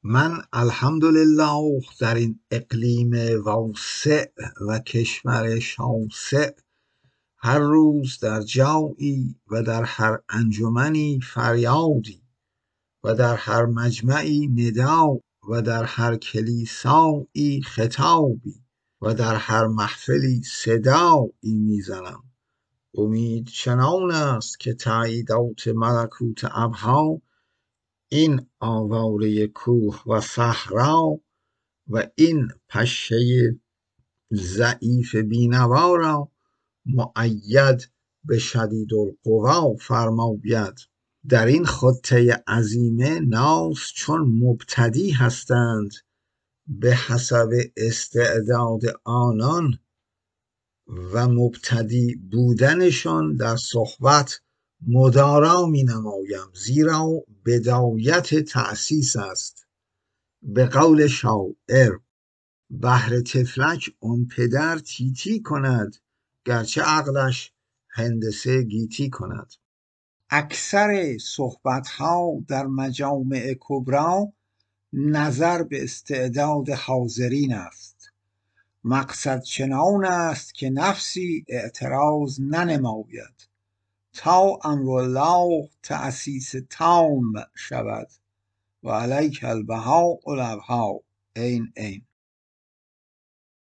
من الحمدلله در این اقلیم واسع و کشور شاسع هر روز در جایی و در هر انجمنی فریادی و در هر مجمعی ندا و در هر کلیسایی خطابی و در هر محفلی صدایی میزنم. امید چنان است که تأییدات ملکوت ابها این آواره کوه و صحرا و این پشه ضعیف بینوا را مؤید به شدیدالقوا فرماید. در این خطه عظیمه ناس چون مبتدی هستند به حسب استعداد آنان و مبتدی بودنشان در صحبت مدارا می نمایم، زیرا بدایت تأسیس است. به قول شاعر بهر طفلک آن پدر تیتی کند، گرچه عقلش هندسه گیتی کند. اکثر صحبتها در مجامع کبرا نظر به استعداد حاضرین است. مقصد چنان است که نفسی اعتراض ننماید تا امرالله تأسیس تام شود و علیک البهاء الابها. این